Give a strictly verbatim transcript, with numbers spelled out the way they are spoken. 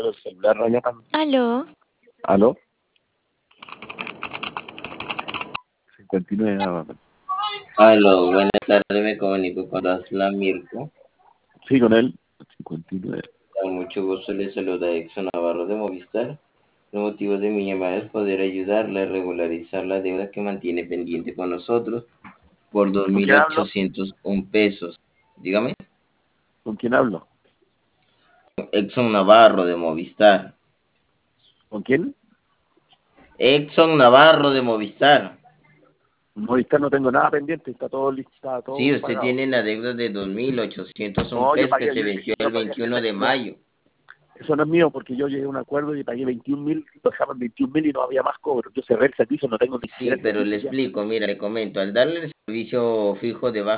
el celular allá para... Aló. ¿Aló? cincuenta y nueve nada más. Aló, buenas tardes, me comunico con Aslan Mirko. Sí, con él. cincuenta y nueve. Con mucho gusto le saluda Exxon Navarro de Movistar. El motivo de mi llamada es poder ayudarle a regularizar la deuda que mantiene pendiente con nosotros por dos ¿Con mil quién hablo? ochocientos un pesos. Dígame. ¿Con quién hablo? Exxon Navarro de Movistar. ¿Con quién? Exxon Navarro de Movistar. Movistar no tengo nada pendiente, está todo listo, está Sí, todo usted pagado. tiene la deuda de dos mil ochocientos un No, yo pesos que pagué, se yo, venció yo el pagué, veintiuno de no, mayo. eso no es mío porque yo llegué a un acuerdo y pagué veintiún mil, bajaban veintiún mil y no había más cobro. Yo cerré el servicio, no tengo ni siquiera Sí, el pero le servicio ya. explico, mira, le comento, al darle el servicio fijo de baja